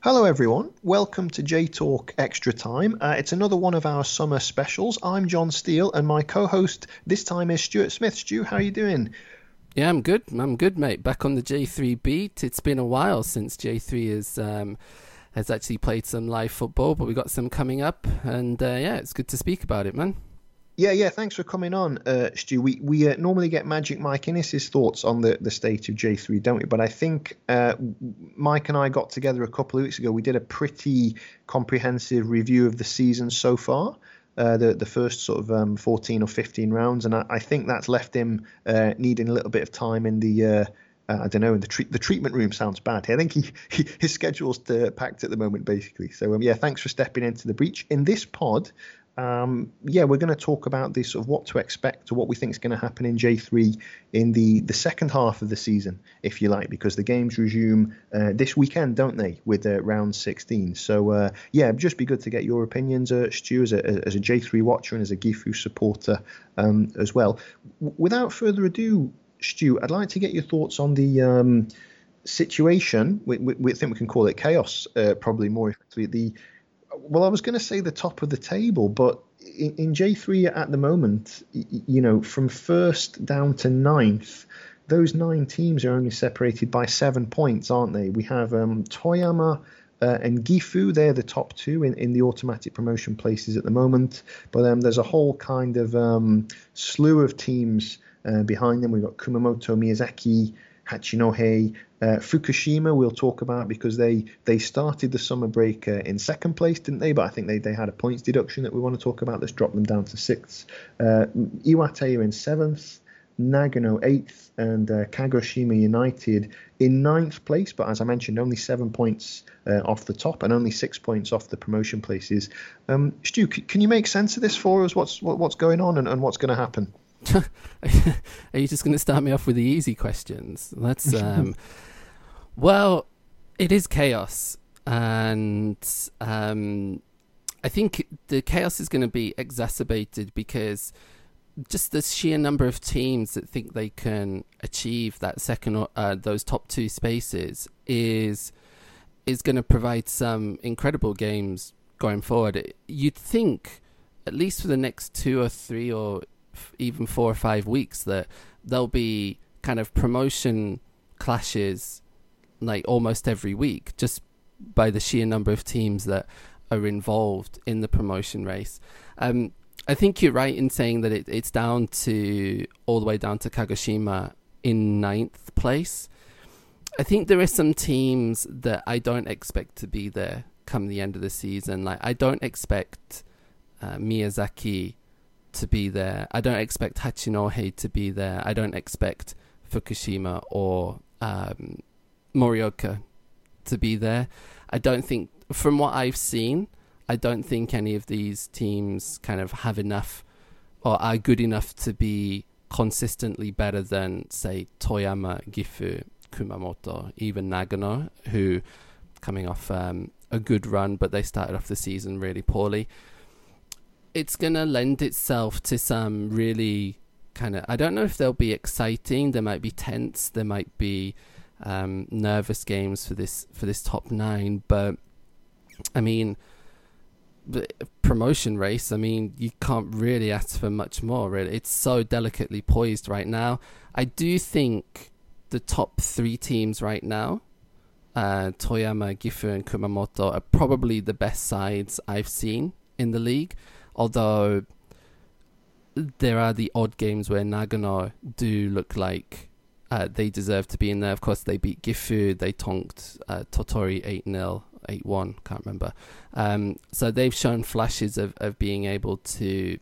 Hello, everyone. Welcome to J Talk Extra Time. It's another one of our summer specials. I'm John Steele, and my co-host this time is Stuart Smith. Stu, how are you doing? Yeah, I'm good. I'm good, mate. Back on the J3 beat. It's been a while since J3 has actually played some live football, but we got some coming up, and yeah, it's good to speak about it, man. Yeah. Thanks for coming on, Stu. We normally get Magic Mike Innes' thoughts on the state of J3, don't we? But I think Mike and I got together a couple of weeks ago. We did a pretty comprehensive review of the season so far. The first sort of 14 or 15 rounds, and I think that's left him needing a little bit of time in the I don't know, in the treatment room. Sounds bad. I think his schedule's packed at the moment, basically. So yeah, thanks for stepping into the breach in this pod. Yeah, we're going to talk about this sort of what to expect or what we think is going to happen in J3 in the second half of the season, if you like, because the games resume this weekend, don't they, with round 16. So yeah, it'd just be good to get your opinions, Stu, as a J3 watcher and as a Gifu supporter as well. Without further ado, Stu, I'd like to get your thoughts on the situation. We think we can call it chaos, probably more effectively. Well, I was going to say the top of the table, but in J3 at the moment, you know, from first down to ninth, those 9 teams are only separated by 7 points, aren't they? We have Toyama and Gifu. They're the top 2 in the automatic promotion places at the moment. But there's a whole kind of slew of teams behind them. We've got Kumamoto, Miyazaki, Hachinohe, Fukushima we'll talk about because they started the summer break in second place, didn't they? But I think they had a points deduction that we want to talk about that's dropped them down to 6th. Iwate are in 7th, Nagano 8th, and Kagoshima United in 9th place. But as I mentioned, only 7 points off the top and only 6 points off the promotion places. Stu, can you make sense of this for us? What's going on and what's going to happen? Are you just going to start me off with the easy questions? Let's well, it is chaos, and I think the chaos is going to be exacerbated because just the sheer number of teams that think they can achieve that second those top 2 spaces is going to provide some incredible games going forward. You'd think, at least for the next 2 or 3 or even 4 or 5 weeks, that there'll be kind of promotion clashes like almost every week, just by the sheer number of teams that are involved in the promotion race. I think you're right in saying that it's down to all the way down to Kagoshima in 9th place. I think there are some teams that I don't expect to be there come the end of the season. Like, I don't expect Miyazaki to be there. I don't expect Hachinohe to be there. I don't expect Fukushima or Morioka to be there. I don't think, from what I've seen, I don't think any of these teams kind of have enough or are good enough to be consistently better than, say, Toyama, Gifu, Kumamoto, even Nagano, who coming off a good run, but they started off the season really poorly. It's going to lend itself to some really kind of, I don't know if they'll be exciting. There might be tense. There might be nervous games for this top 9. But, I mean, the promotion race, I mean, you can't really ask for much more, really. It's so delicately poised right now. I do think the top 3 teams right now, Toyama, Gifu, and Kumamoto, are probably the best sides I've seen in the league. Although there are the odd games where Nagano do look like they deserve to be in there. Of course, they beat Gifu. They tonked Totori 8-0, 8-1, can't remember. So they've shown flashes of being able to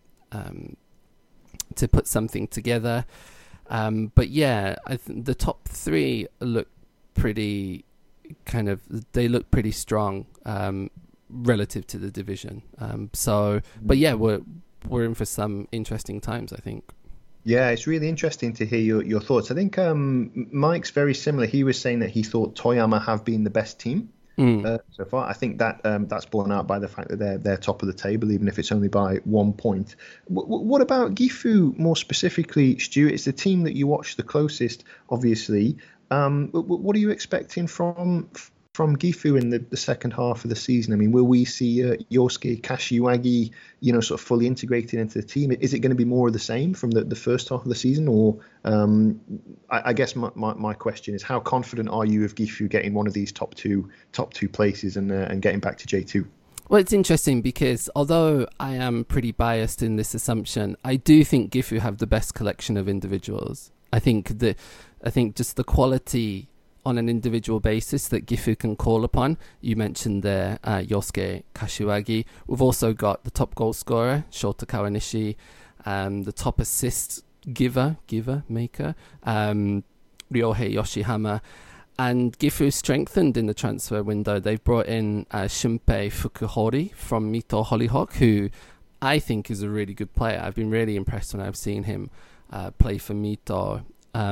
put something together. But yeah, the top 3 look pretty they look pretty strong relative to the division. But yeah, we're in for some interesting times, I think. Yeah, it's really interesting to hear your thoughts. I think Mike's very similar. He was saying that he thought Toyama have been the best team so far. I think that that's borne out by the fact that they're top of the table, even if it's only by 1 point. What about Gifu more specifically, Stu? It's the team that you watch the closest, obviously. What are you expecting from from Gifu in the second half of the season? I mean, will we see Yosuke Kashiwagi, sort of fully integrated into the team? Is it going to be more of the same from the first half of the season? Or I guess my question is, how confident are you of Gifu getting one of these top two places and getting back to J2? Well, it's interesting because although I am pretty biased in this assumption, I do think Gifu have the best collection of individuals. I think just the quality on an individual basis that Gifu can call upon. You mentioned there Yosuke Kashiwagi. We've also got the top goal scorer, Shota Kawanishi, the top assist maker, Ryohei Yoshihama. And Gifu strengthened in the transfer window. They've brought in Shunpei Fukuhori from Mito Hollyhock, who I think is a really good player. I've been really impressed when I've seen him play for Mito.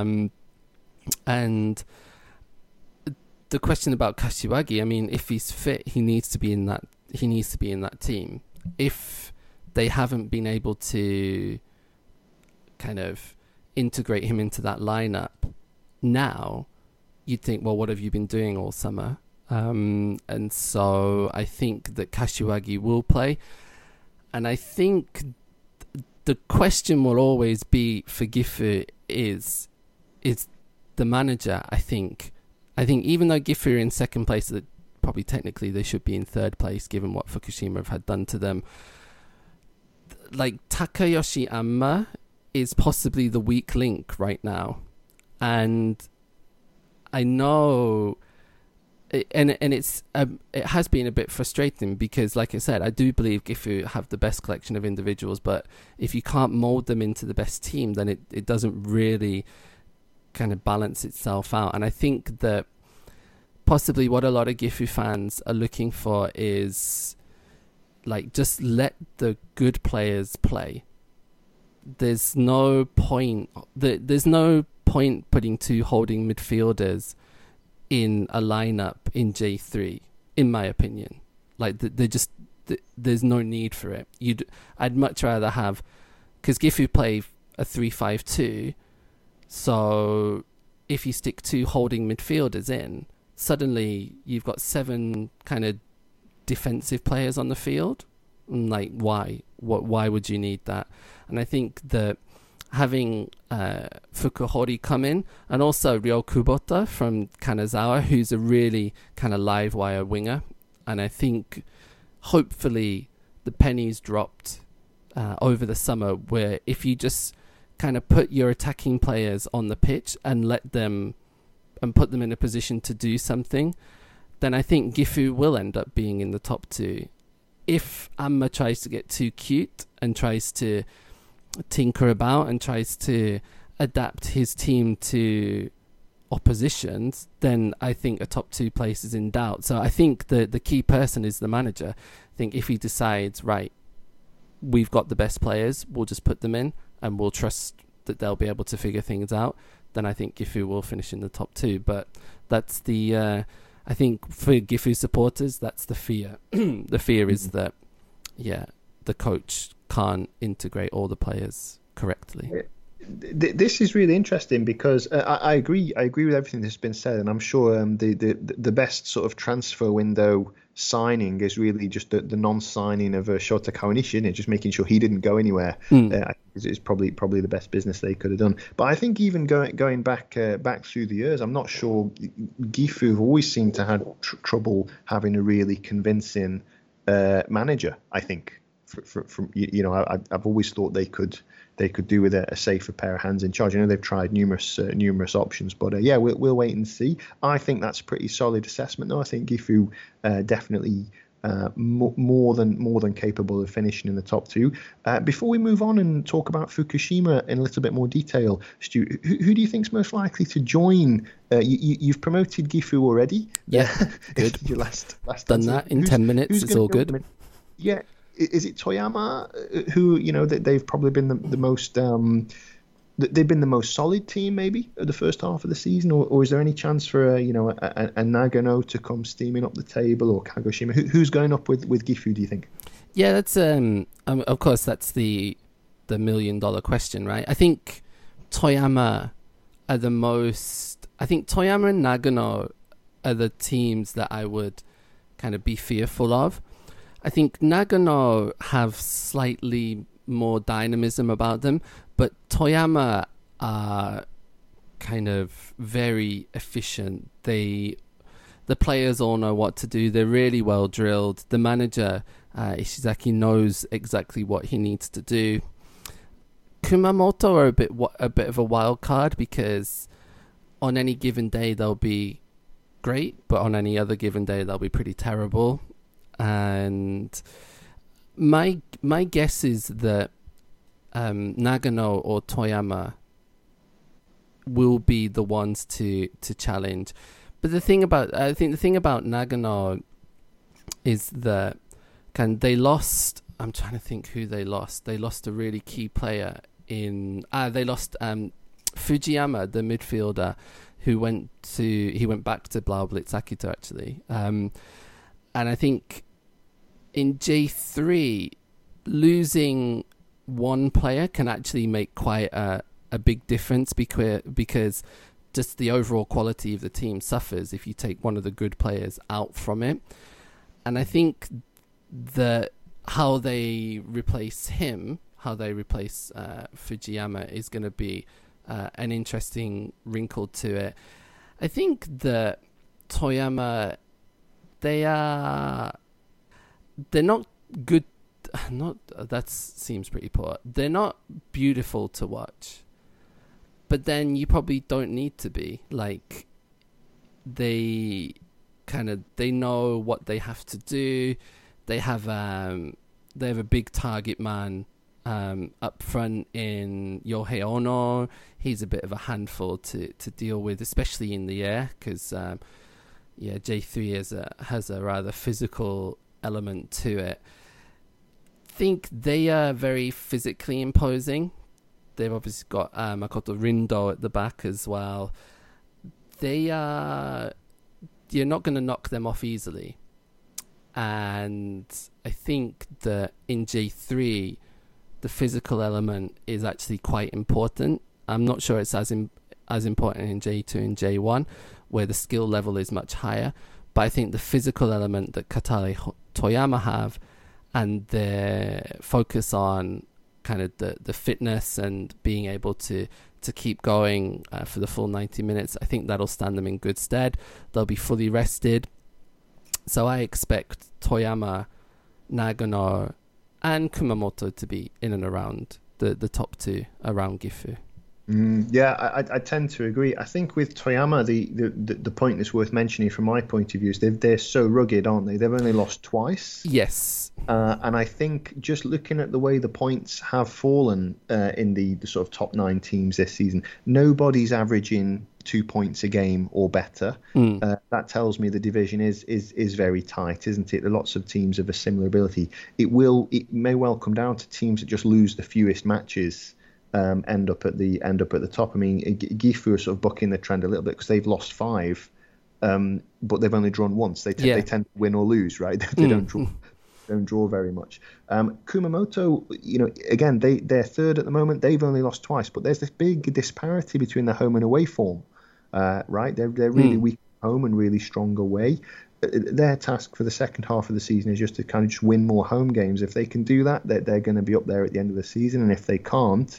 And the question about Kashiwagi, I mean, if he's fit, he needs to be in that team. If they haven't been able to kind of integrate him into that lineup now, you'd think, well, what have you been doing all summer? And so I think that Kashiwagi will play. And I think the question will always be for Gifu is the manager, I think even though Gifu are in second place, that probably technically they should be in third place given what Fukushima have had done to them. Like, Takayoshi Amma is possibly the weak link right now. And I know, and it's it has been a bit frustrating because, like I said, I do believe Gifu have the best collection of individuals, but if you can't mould them into the best team, then it doesn't really kind of balance itself out. And I think that possibly what a lot of Gifu fans are looking for is, like, just let the good players play. There's no point putting two holding midfielders in a lineup in J3, in my opinion. Like, there's no need for it. I'd much rather have, because Gifu play a 3-5-2, so if you stick two holding midfielders in, suddenly you've got 7 kind of defensive players on the field. Like, why? Why would you need that? And I think that having Fukuhori come in, and also Ryo Kubota from Kanazawa, who's a really kind of live wire winger, and I think hopefully the pennies dropped over the summer, where if you just kind of put your attacking players on the pitch and let them and put them in a position to do something, then I think Gifu will end up being in the top 2. If Amma tries to get too cute and tries to tinker about and tries to adapt his team to oppositions, then I think a top 2 place is in doubt. So I think the key person is the manager. I think if he decides, right, we've got the best players, we'll just put them in and we'll trust that they'll be able to figure things out, then I think Gifu will finish in the top 2. But that's the I think for Gifu supporters, that's the fear. The fear is that the coach can't integrate all the players correctly. This is really interesting because I agree with everything that's been said, and I'm sure the best sort of transfer window signing is really just the non-signing of Shota Kawanishi, isn't it? Just making sure he didn't go anywhere. Is probably the best business they could have done. But I think even going back through the years, I'm not sure Gifu have always seemed to have trouble having a really convincing manager. I think from I've always thought they could do with a safer pair of hands in charge. I know they've tried numerous options, but we'll wait and see. I think that's a pretty solid assessment, though. I think Gifu definitely more than capable of finishing in the top 2. Before we move on and talk about Fukushima in a little bit more detail, Stu, who do you think's most likely to join? You've promoted Gifu already. Yeah, good. Your last done answer. That in 10 minutes. It's all good. Yeah. Is it Toyama who they've probably been the most they've been the most solid team maybe of the first half of the season, or is there any chance for a Nagano to come steaming up the table, or Kagoshima? Who's going up with Gifu, do you think? Yeah, that's of course that's the $1 million question, right? I think Toyama are the most. I think Toyama and Nagano are the teams that I would kind of be fearful of. I think Nagano have slightly more dynamism about them, but Toyama are kind of very efficient. The players all know what to do. They're really well drilled. The manager, Ishizaki, knows exactly what he needs to do. Kumamoto are a bit of a wild card because on any given day they'll be great, but on any other given day they'll be pretty terrible. And my guess is that Nagano or Toyama will be the ones to challenge. But I think the thing about Nagano is that they lost. I'm trying to think who they lost. They lost a really key player they lost Fujiyama, the midfielder, who went back to Blau Blitz Akita actually. And I think in J3 losing one player can actually make quite a big difference because just the overall quality of the team suffers if you take one of the good players out from it. And I think that how they replace Fujiyama is going to be an interesting wrinkle to it. I think that Toyama, they're not good. That seems pretty poor. They're not beautiful to watch, but then you probably don't need to be. Like, they know what they have to do. They have a big target man up front in Yohei Ono. He's a bit of a handful to deal with, especially in the air, because J3 has a rather physical element to it. I think they are very physically imposing. They've obviously got Makoto Rindo at the back as well. You're not going to knock them off easily. And I think that in J3, the physical element is actually quite important. I'm not sure it's as important in J2 and J1, where the skill level is much higher. But I think the physical element that Katare Toyama have, and their focus on kind of the fitness and being able to keep going for the full 90 minutes, I think that'll stand them in good stead. They'll be fully rested. So I expect Toyama, Nagano, and Kumamoto to be in and around the top two around Gifu. I tend to agree. I think with Toyama, the point that's worth mentioning from my point of view is they're so rugged, aren't they? They've only lost twice. Yes. And I think just looking at the way the points have fallen in the sort of top 9 teams this season, nobody's averaging 2 points a game or better. That tells me the division is very tight, isn't it? There are lots of teams of a similar ability. It may well come down to teams that just lose the fewest matches. End up at the top. I mean, Gifu are sort of bucking the trend a little bit because they've lost 5, but they've only drawn once. They tend to win or lose, right? They don't draw very much. Kumamoto, again, they're third at the moment. They've only lost twice, but there's this big disparity between their home and away form, right? They're really weak at home and really strong away. Their task for the second half of the season is just to kind of just win more home games. If they can do that, they're going to be up there at the end of the season. And if they can't,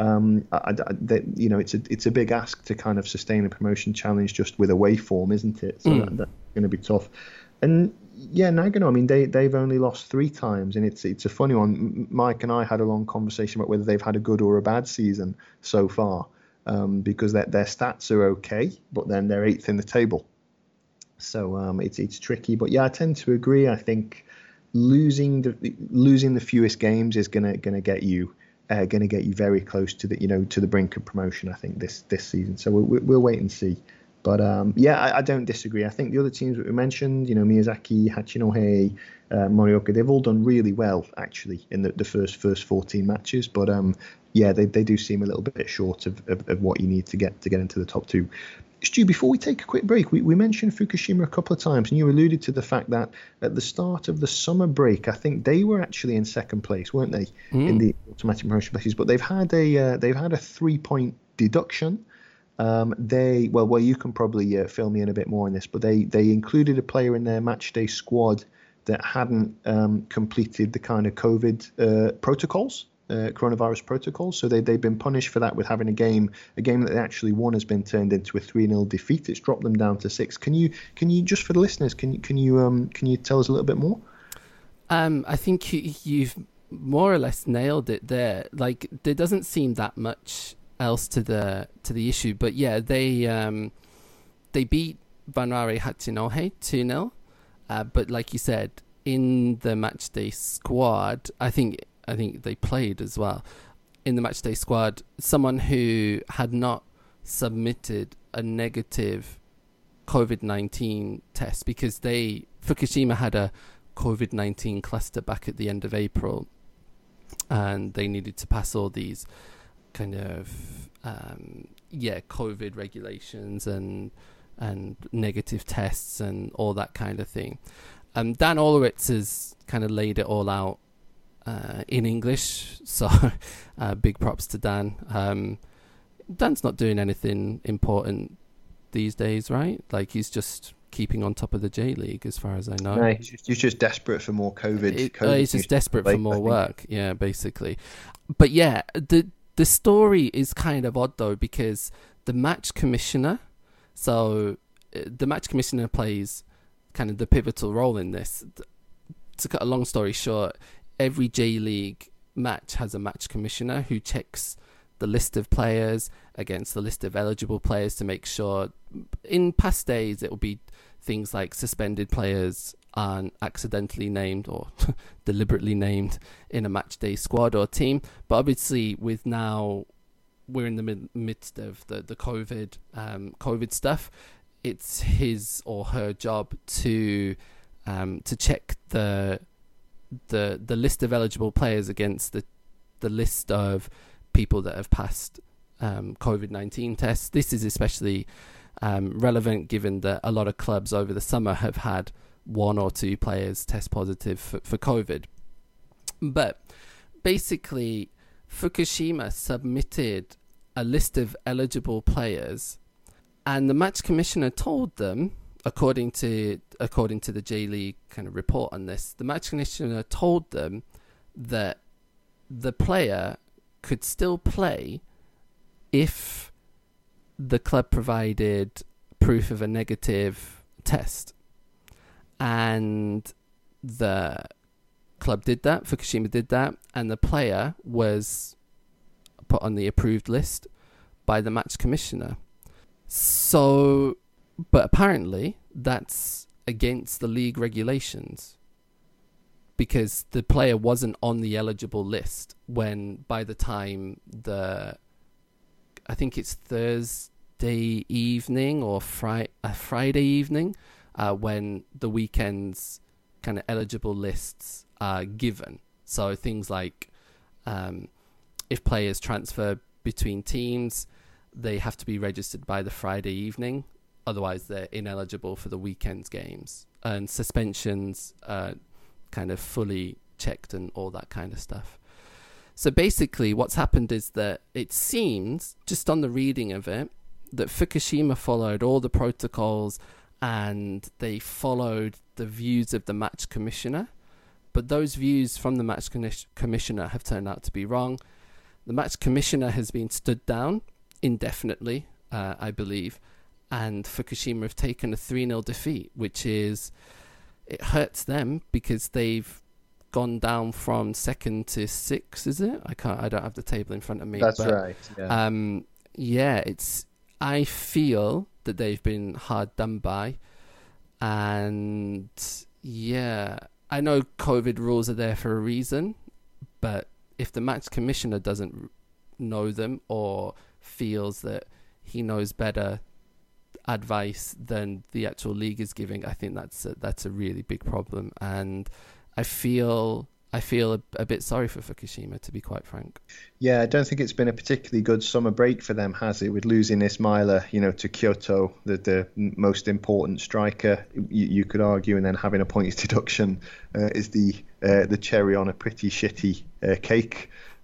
it's a big ask to kind of sustain a promotion challenge just with away form, isn't it? So that's going to be tough. And yeah, Nagano, I mean, they've only lost 3 times, and it's a funny one. Mike and I had a long conversation about whether they've had a good or a bad season so far, because their stats are okay, but then they're 8th in the table. So it's tricky, but yeah, I tend to agree. I think losing the fewest games is gonna get you very close to the brink of promotion. I think this season. So we'll wait and see. But I don't disagree. I think the other teams that we mentioned, Miyazaki, Hachinohe, Morioka, they've all done really well actually in the first 14 matches. But they do seem a little bit short of what you need to get into the top 2. Stu, before we take a quick break, we mentioned Fukushima a couple of times, and you alluded to the fact that at the start of the summer break, I think they were actually in second place, weren't they, in the automatic promotion places? But they've had a 3-point deduction Well, you can probably fill me in a bit more on this, but they included a player in their match day squad that hadn't completed the kind of COVID protocols. Coronavirus protocols, so they've been punished for that with having a game that they actually won has been turned into a 3-0 defeat. It's dropped them down to 6. Can you just for the listeners, can you tell us a little bit more? I think you've more or less nailed it there. Like, there doesn't seem that much else to the issue, but yeah, they beat Vanrare Hachinohe 2-0, but like you said, in the matchday squad, I think they played as well. In the matchday squad, someone who had not submitted a negative COVID-19 test, because Fukushima had a COVID-19 cluster back at the end of April, and they needed to pass all these kind of COVID regulations and negative tests and all that kind of thing. Dan Olowitz has kind of laid it all out in English, so big props to Dan. Dan's not doing anything important these days, right? Like, he's just keeping on top of the J League, as far as I know. No, he's just desperate for more COVID. He's just desperate for more work, yeah, basically. But yeah, the story is kind of odd though, because the match commissioner, plays kind of the pivotal role in this. To cut a long story short, every J League match has a match commissioner who checks the list of players against the list of eligible players to make sure. In past days, it will be things like suspended players aren't accidentally named or deliberately named in a match day squad or team. But obviously, with now we're in the midst of the COVID stuff, it's his or her job to check the list of eligible players against the list of people that have passed COVID-19 tests. This is especially relevant given that a lot of clubs over the summer have had 1 or 2 players test positive for COVID. But basically, Fukushima submitted a list of eligible players, and the match commissioner told them, according to the J League kind of report on this, the match commissioner told them that the player could still play if the club provided proof of a negative test. And the club did that, Fukushima did that, and the player was put on the approved list by the match commissioner. So, but apparently that's against the league regulations, because the player wasn't on the eligible list when, by the time I think it's Thursday evening or Friday evening, when the weekend's kind of eligible lists are given. So things like if players transfer between teams, they have to be registered by the Friday evening, otherwise they're ineligible for the weekend's games. And suspensions are kind of fully checked and all that kind of stuff. So basically what's happened is that it seems, just on the reading of it, that Fukushima followed all the protocols and they followed the views of the match commissioner. But those views from the match commissioner have turned out to be wrong. The match commissioner has been stood down indefinitely, I believe, and Fukushima have taken a 3-0 defeat, which it hurts them because they've gone down from 2nd to 6th, is it? I don't have the table in front of me. That's right. Yeah. I feel that they've been hard done by, and yeah, I know COVID rules are there for a reason, but if the match commissioner doesn't know them or feels that he knows better advice than the actual league is giving, I think that's a really big problem, and I feel a bit sorry for Fukushima, to be quite frank. Yeah, I don't think it's been a particularly good summer break for them, has it? With losing Ismaila, to Kyoto, the most important striker, you could argue, and then having a points deduction is the cherry on a pretty shitty cake.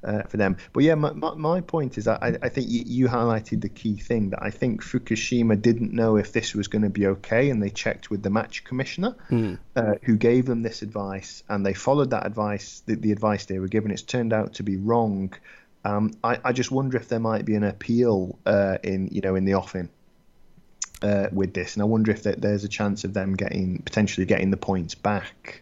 for them. But yeah, my point is that I think you highlighted the key thing, that I think Fukushima didn't know if this was going to be okay, and they checked with the match commissioner, who gave them this advice, and they followed that advice, the advice they were given. It's turned out to be wrong. I just wonder if there might be an appeal in the offing with this, and I wonder if there's a chance of them potentially getting the points back.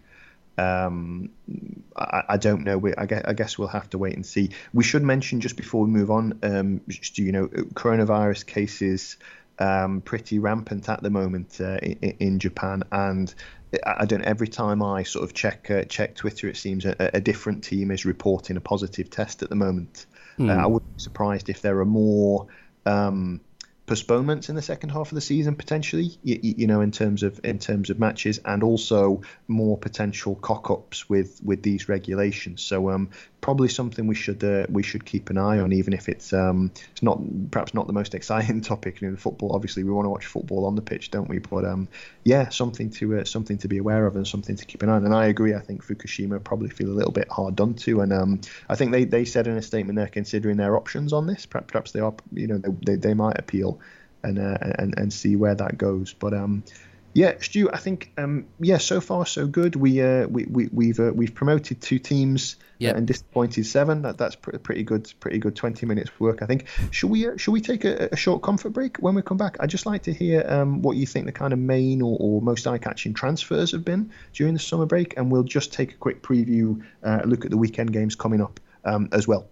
I don't know. I guess we'll have to wait and see. We should mention, just before we move on, coronavirus cases pretty rampant at the moment in Japan, and I don't. Every time I sort of check Twitter, it seems a different team is reporting a positive test at the moment. I wouldn't be surprised if there are more postponements in the second half of the season, potentially, in terms of matches, and also more potential cock-ups with these regulations. So probably something we should keep an eye on, even if it's perhaps not the most exciting topic in football. Obviously, we want to watch football on the pitch, don't we? But something to be aware of and something to keep an eye on. And I agree. I think Fukushima probably feel a little bit hard done to, and I think they said in a statement they're considering their options on this. Perhaps they are, they might appeal and see where that goes. But Stu, I think so far so good. We've promoted 2 teams. Yep. And disappointed 7. That's pretty good 20 minutes work, I think. Should we take a short comfort break? When we come back, I'd just like to hear what you think the kind of main or most eye-catching transfers have been during the summer break, and we'll just take a quick preview, look at the weekend games coming up as well.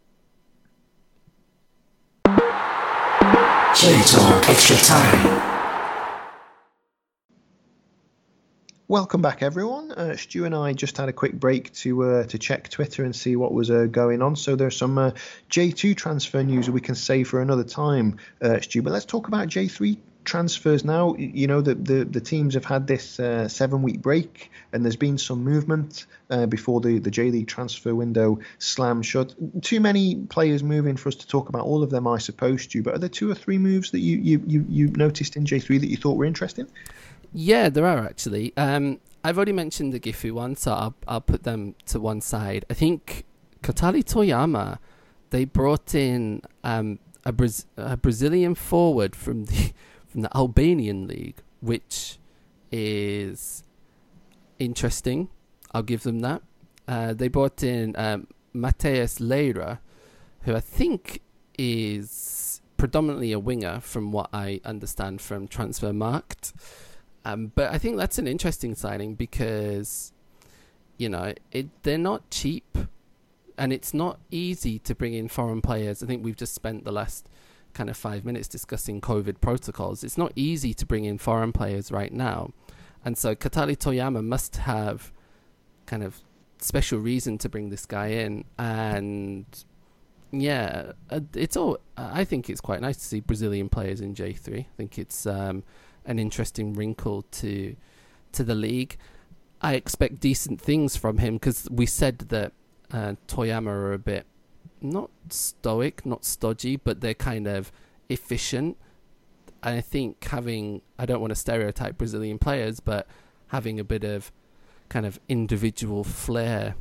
J-Talk Extra Time. Welcome back, everyone. Stu and I just had a quick break to check Twitter and see what was going on. So there's some J2 transfer news that we can save for another time, Stu. But let's talk about J3 transfers now. The teams have had this 7-week break, and there's been some movement before the J League transfer window slammed shut. Too many players moving for us to talk about all of them, I suppose, Stu. But are there 2 or 3 moves that you noticed in J3 that you thought were interesting? Yeah, there are actually. I've already mentioned the Gifu one, so I'll put them to one side. I think Kotari Toyama, they brought in a Brazilian forward from the Albanian league, which is interesting. I'll give them that. They brought in Mateus Leira, who I think is predominantly a winger, from what I understand from Transfermarkt. But I think that's an interesting signing because, they're not cheap, and it's not easy to bring in foreign players. I think we've just spent the last kind of 5 minutes discussing COVID protocols. It's not easy to bring in foreign players right now. And so Kotari Toyama must have kind of special reason to bring this guy in. And yeah, I think it's quite nice to see Brazilian players in J3. I think it's an interesting wrinkle to the league. I expect decent things from him because we said that Toyama are a bit not stoic, not stodgy, but they're kind of efficient. And I think I don't want to stereotype Brazilian players, but having a bit of kind of individual flair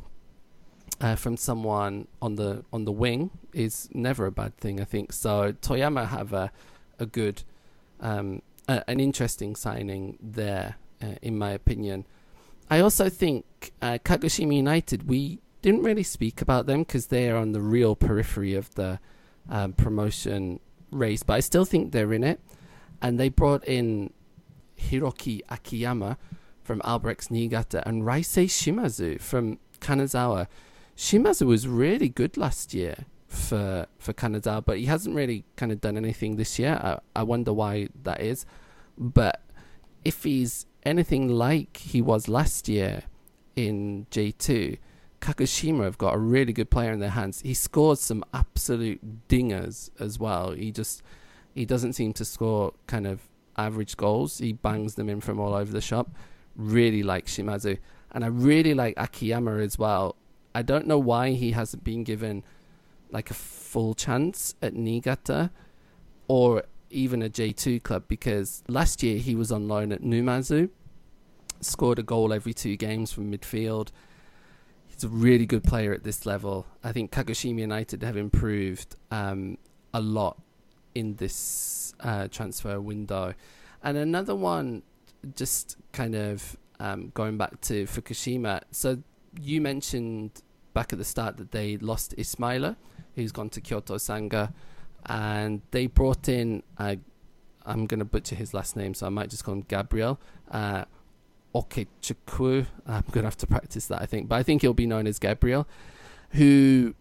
from someone on the wing is never a bad thing, I think. So Toyama have a good, an interesting signing there, in my opinion. I also think Kagoshima United, we didn't really speak about them because they are on the real periphery of the promotion race, but I still think they're in it. And they brought in Hiroki Akiyama from Albrechts Niigata and Raisei Shimazu from Kanazawa. Shimazu was really good last year for Kanazawa, but he hasn't really kind of done anything this year. I wonder why that is. But if he's anything like he was last year in J2, Kagoshima have got a really good player in their hands. He scores some absolute dingers as well. He doesn't seem to score kind of average goals. He bangs them in from all over the shop. Really like Shimazu. And I really like Akiyama as well. I don't know why he hasn't been given like a full chance at Niigata or even a J2 club, because last year he was on loan at Numazu, scored a goal every 2 games from midfield. He's a really good player at this level. I think Kagoshima United have improved a lot in this transfer window. And another one, just kind of going back to Fukushima. So you mentioned back at the start that they lost Ismaila, who's gone to Kyoto Sanga, and they brought in, I'm going to butcher his last name, so I might just call him Gabriel Okechukwu. I'm going to have to practice that, I think. But I think he'll be known as Gabriel, who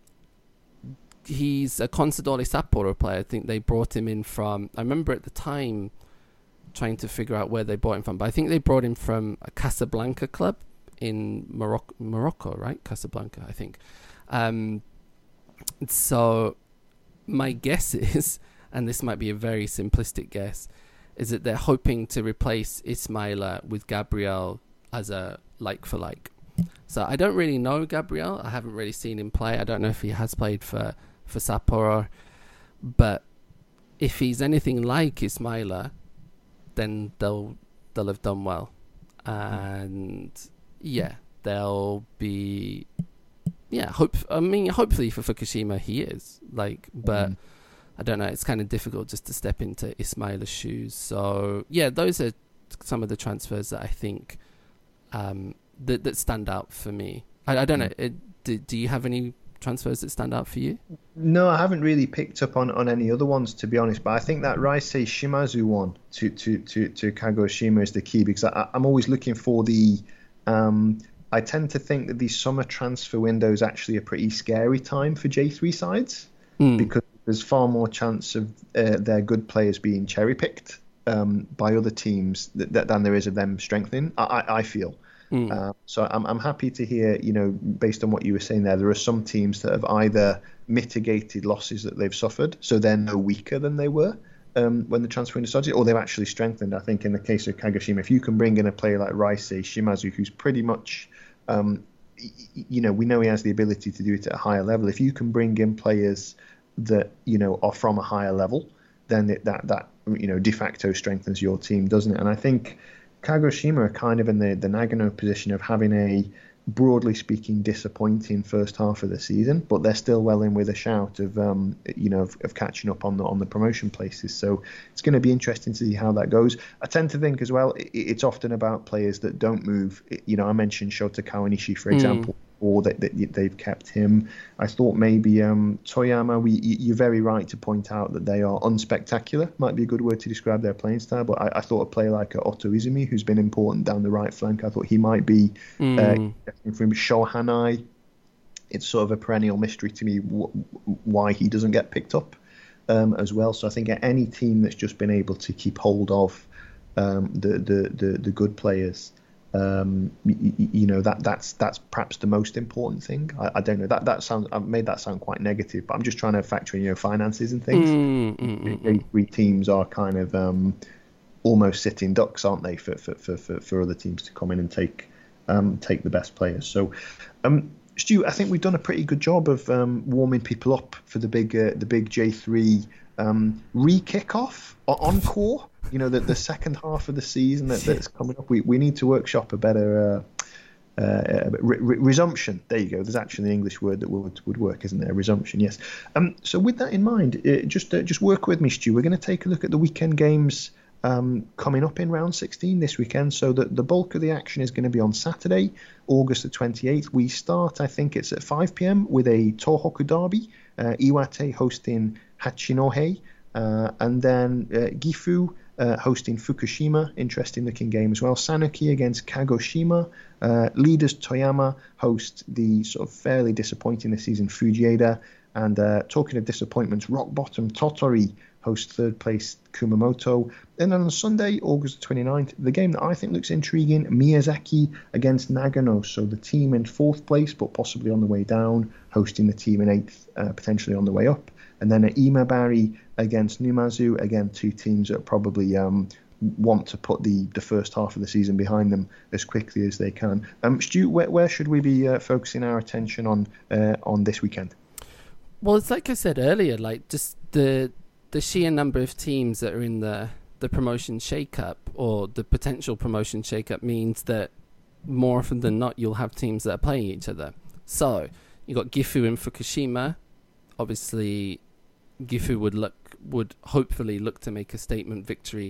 he's a Consadole Sapporo player. I think they brought him in from, I remember at the time trying to figure out where they brought him from, but I think they brought him from a Casablanca club in Morocco, right? Casablanca, I think. So my guess is, and this might be a very simplistic guess, is that they're hoping to replace Ismaila with Gabriel as a like for like. So I don't really know Gabriel. I haven't really seen him play. I don't know if he has played for Sapporo. But if he's anything like Ismaila, then they'll have done well. And yeah, they'll be... Yeah, hopefully for Fukushima he is. But... I don't know, it's kind of difficult just to step into Ismaila's shoes. So, yeah, those are some of the transfers that I think that stand out for me. I don't know, do you have any transfers that stand out for you? No, I haven't really picked up on any other ones, to be honest, but I think that Raisei Shimazu one to Kagoshima is the key, because I'm always looking for the... I tend to think that the summer transfer window is actually a pretty scary time for J3 sides, because there's far more chance of their good players being cherry-picked by other teams than there is of them strengthening, I feel. So I'm happy to hear, based on what you were saying there are some teams that have either mitigated losses that they've suffered, so they're no weaker than they were when the transfer window started, or they've actually strengthened. I think in the case of Kagoshima, if you can bring in a player like Raisei Shimazu, who's pretty much... we know he has the ability to do it at a higher level. If you can bring in players that are from a higher level, then that de facto strengthens your team, doesn't it? And I think Kagoshima are kind of in the Nagano position of having a, broadly speaking, disappointing first half of the season, but they're still well in with a shout of of catching up on the promotion places. So it's going to be interesting to see how that goes. I tend to think as well, it's often about players that don't move. I mentioned Shota Kawanishi, for example, or that they've kept him. I thought maybe Toyama, you're very right to point out that they are unspectacular, might be a good word to describe their playing style, but I thought a player like Otto Izumi, who's been important down the right flank, I thought he might be from Shohanai. It's sort of a perennial mystery to me why he doesn't get picked up as well. So I think any team that's just been able to keep hold of the good players, that's perhaps the most important thing. I don't know, that sounds, I've made that sound quite negative, but I'm just trying to factor in finances and things. Three teams are kind of almost sitting ducks, aren't they, for other teams to come in and take the best players. So Stu, I think we've done a pretty good job of warming people up for the big J3 re-kick-off, encore. The second half of the season that's coming up. We need to workshop a better resumption. There you go. There's actually an English word that would work, isn't there? Resumption, yes. So with that in mind, just work with me, Stu. We're going to take a look at the weekend games coming up in round 16 this weekend. So the bulk of the action is going to be on Saturday, August the 28th. We start, I think it's at 5 p.m. with a Tohoku derby, Iwate hosting Hachinohe, and then Gifu hosting Fukushima, interesting looking game as well. Sanuki against Kagoshima. Leaders Toyama host the sort of fairly disappointing this season Fujieda. And talking of disappointments, rock bottom Totori host third place Kumamoto. Then on Sunday, August 29th, the game that I think looks intriguing, Miyazaki against Nagano. So the team in fourth place, but possibly on the way down, hosting the team in eighth, potentially on the way up. And then Imabari against Numazu. Again, two teams that probably want to put the first half of the season behind them as quickly as they can. Stu, where should we be focusing our attention on this weekend? Well, it's like I said earlier, just the sheer number of teams that are in the promotion shake-up, or the potential promotion shake-up, means that more often than not, you'll have teams that are playing each other. So you got Gifu and Fukushima. Obviously, Gifu would hopefully look to make a statement victory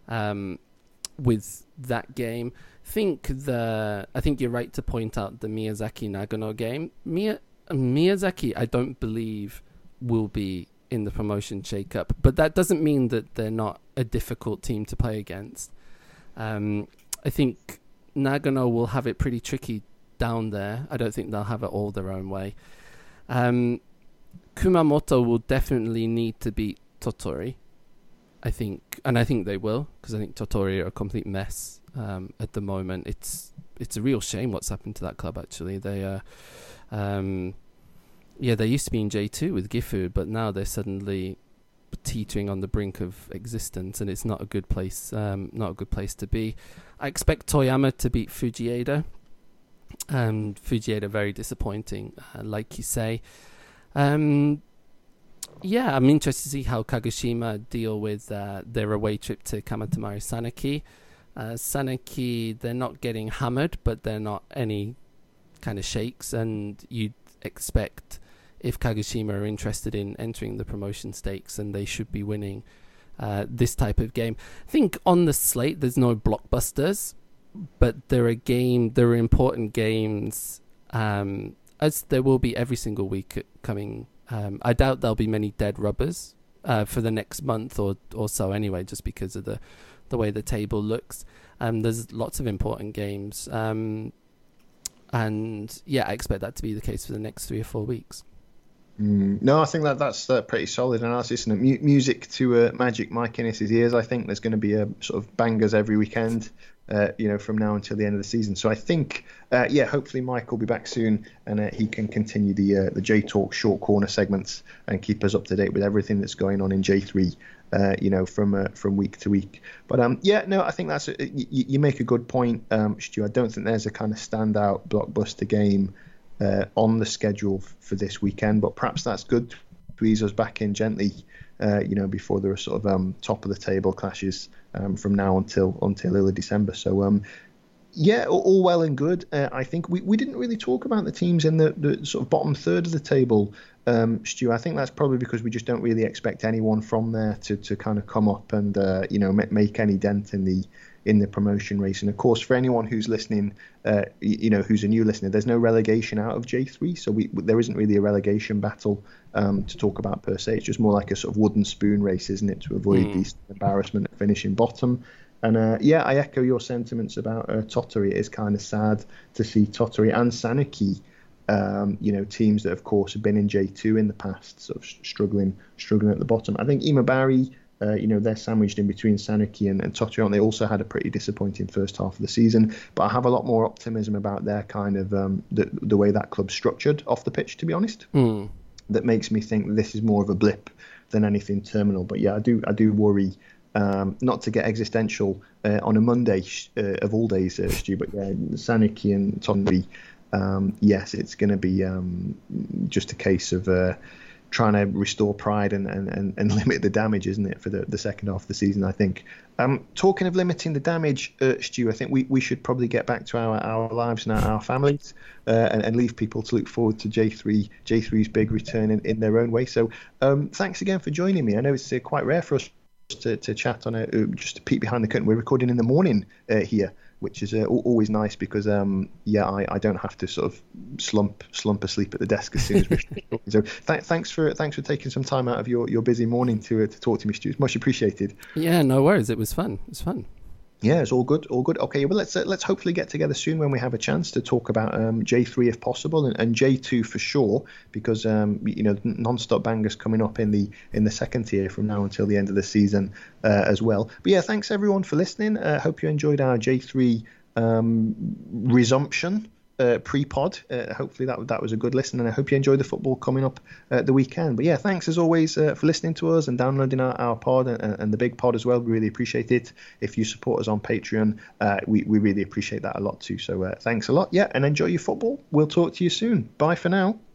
with that game. I think you're right to point out the Miyazaki Nagano game. Miyazaki, I don't believe, will be in the promotion shake-up, but that doesn't mean that they're not a difficult team to play against. I think Nagano will have it pretty tricky down there. I don't think they'll have it all their own way. Kumamoto will definitely need to beat Tottori, I think, and I think they will, because I think Tottori are a complete mess at the moment. It's a real shame what's happened to that club, actually. They they used to be in J2 with Gifu, but now they're suddenly teetering on the brink of existence, and it's not a good place. Not a good place to be. I expect Toyama to beat Fujieda. Fujieda very disappointing, like you say. I'm interested to see how Kagoshima deal with their away trip to Kamatamari Saneki. Saneki, they're not getting hammered, but they're not any kind of shakes, and you'd expect, if Kagoshima are interested in entering the promotion stakes, and they should be winning this type of game. I think on the slate there's no blockbusters, but there are important games, as there will be every single week coming. I doubt there'll be many dead rubbers for the next month or so anyway, just because of the way the table looks. There's lots of important games, and I expect that to be the case for the next 3 or 4 weeks. No, I think that's pretty solid analysis, and music to Magic Mike Innes's ears. I think there's going to be a sort of bangers every weekend, from now until the end of the season. So I think, hopefully Mike will be back soon, and he can continue the J Talk short corner segments and keep us up to date with everything that's going on in J3, from week to week. But I think that's you make a good point, Stu. I don't think there's a kind of standout blockbuster game on the schedule for this weekend, but perhaps that's good to ease us back in gently, before there are sort of top of the table clashes from now until early December. So all well and good. I think we didn't really talk about the teams in the sort of bottom third of the table, Stu. I think that's probably because we just don't really expect anyone from there to kind of come up and make any dent in the promotion race. And of course, for anyone who's listening, who's a new listener, there's no relegation out of J3, so there isn't really a relegation battle to talk about per se. It's just more like a sort of wooden spoon race, isn't it, to avoid the embarrassment of finishing bottom. And I echo your sentiments about Tottori. It is kind of sad to see Tottori and Saneki, teams that of course have been in J2 in the past, sort of struggling at the bottom. I think Imabari, they're sandwiched in between Saneki and Tottori. They also had a pretty disappointing first half of the season, but I have a lot more optimism about their kind of the way that club's structured off the pitch, to be honest. That makes me think this is more of a blip than anything terminal. But I do worry, not to get existential on a Monday of all days, Stu, but Saneki and Tottori, yes, it's going to be just a case of trying to restore pride and limit the damage, isn't it, for the second half of the season, I think. Talking of limiting the damage, Stu, I think we should probably get back to our lives and our families and leave people to look forward to J3's big return in their own way. So thanks again for joining me. I know it's quite rare for us to chat on just to peek behind the curtain. We're recording in the morning here, which is always nice because I don't have to sort of slump asleep at the desk as soon as we're talking. So thanks for taking some time out of your busy morning to talk to me, Stu. It's much appreciated. Yeah, no worries. It was fun. Yeah, it's all good. Okay, well let's hopefully get together soon when we have a chance to talk about J3 if possible, and J2 for sure, because non-stop bangers coming up in the second tier from now until the end of the season as well. But thanks everyone for listening. Hope you enjoyed our J3 resumption pre-pod. Hopefully that was a good listen, and I hope you enjoyed the football coming up the weekend. But thanks as always for listening to us and downloading our pod and the big pod as well. We really appreciate it. If you support us on Patreon, we really appreciate that a lot too. So thanks a lot. And enjoy your football. We'll talk to you soon. Bye for now.